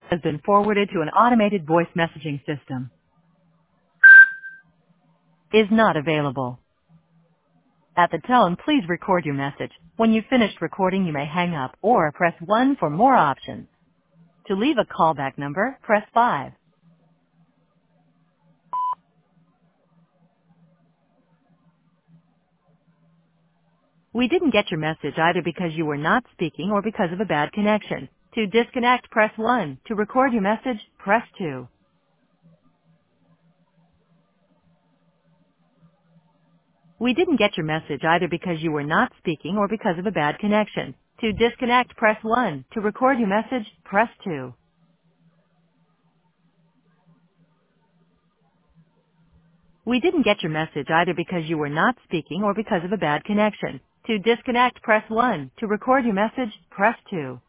has been forwarded to an automated voice messaging system. Is not available. At the tone, please record your message. When you've finished recording, you may hang up or press 1 for more options. To leave a callback number, press 5. We didn't get your message either because you were not speaking or because of a bad connection. To disconnect, press 1. To record your message, press 2. We didn't get your message either because you were not speaking or because of a bad connection. To disconnect, press 1. To record your message, press 2. We didn't get your message either because you were not speaking or because of a bad connection. To disconnect, press 1. To record your message, press 2.